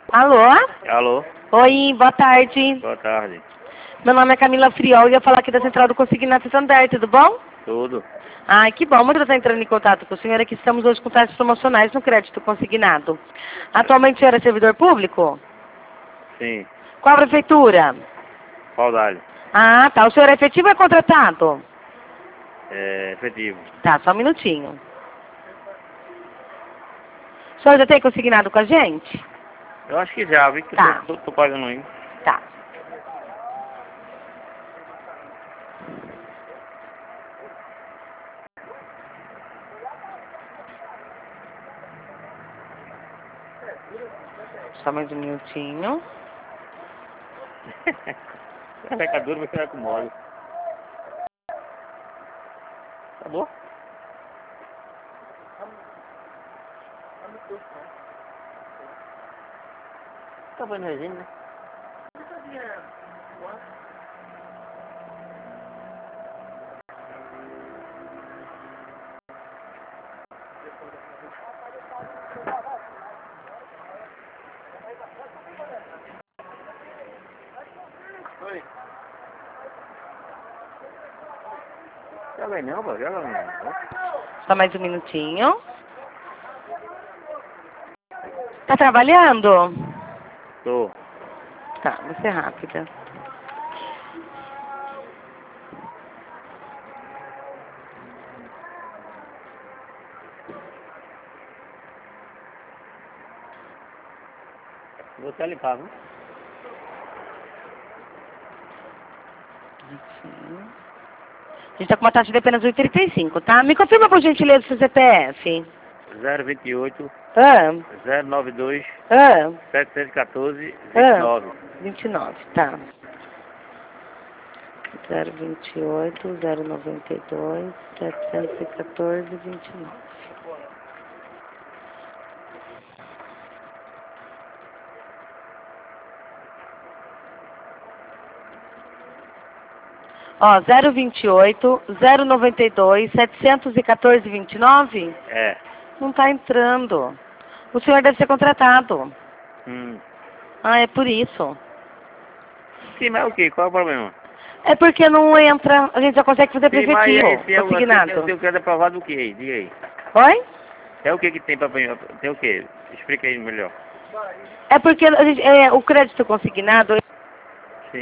Alô? Alô? Oi, boa tarde. Boa tarde. Meu nome é Camila Friol e eu ia falar aqui da Central do Consignado Santander, tudo bom? Tudo? Ai, que bom. Muito está entrando em contato com o senhor. Aqui estamos hoje com taxas promocionais no crédito consignado. Atualmente o senhor é servidor público? Sim. Qual a prefeitura? Paudalho. Ah, tá. O senhor é efetivo ou é contratado? É efetivo. Tá, só um minutinho. O senhor já tem consignado com a gente? Eu acho que já, vi que Tá. eu tô pagando ainda. Tá. Só mais um minutinho. Vai ficar duro, vai ficar com mole. Acabou? Acabou no regime, né? Oi. Joga aí não, pô. Joga aí não. Só mais um minutinho. Tá trabalhando? Tô. Tá, vou ser rápida. Vou até limpar, viu? A gente tá com uma taxa de apenas 8,35, tá? Me confirma por gentileza o seu CPF. 028 Ah, 092 ah, 714 ah. 29. 29, tá. 028, 092, 714, 29. Ó, 028, 092, 714, 29? É. Não tá entrando. O senhor deve ser contratado. Hum. Ah, é por isso. Sim, mas o que? Qual é o problema? É porque não entra, a gente só consegue fazer Sim, mas prefetivo, aí, se consignado. eu quero aprovado do que aí? Diga aí. Oi? É o que tem pra... Tem o que? Explica aí melhor. É porque o crédito consignado,